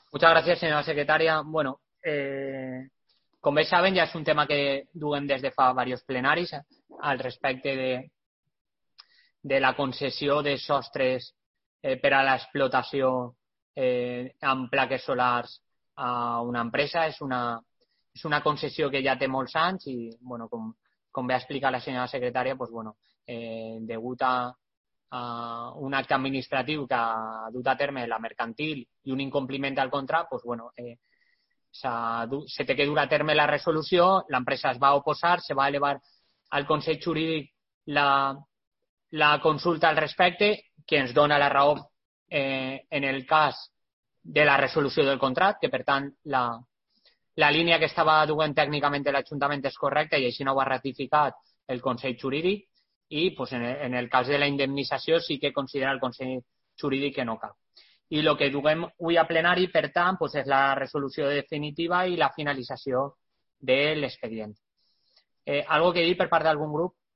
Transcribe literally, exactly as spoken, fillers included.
Muchas gracias, senyora secretària. Bueno, eh, com bé saben, ja és un tema que duem des de fa diversos plenaris al respecte de, de la concessió de sostres eh, per a l'explotació eh, amb plaques solars a una empresa. És una, és una concessió que ja té molts anys i, bueno, com, com bé explica la senyora secretària, pues, bueno, eh, degut a Uh, un acte administratiu que ha dut a terme la mercantil i un incompliment del contracte, pues, bueno, eh, se té que dur a terme la resolució, l'empresa es va oposar, se va elevar al Consell Jurídic la, la consulta al respecte, que ens dona la raó eh, en el cas de la resolució del contracte, que per tant la, la línia que estava duent tècnicament l'Ajuntament és correcta i així no ho ha ratificat el Consell Jurídic. I pues, en, el, en el cas de la indemnització sí que considera el Consell Jurídic que no cal. I el que duguem avui a plenari, per tant, pues, és la resolució definitiva i la finalització de l'expedient. Eh, algo que dir per part d'algun grup?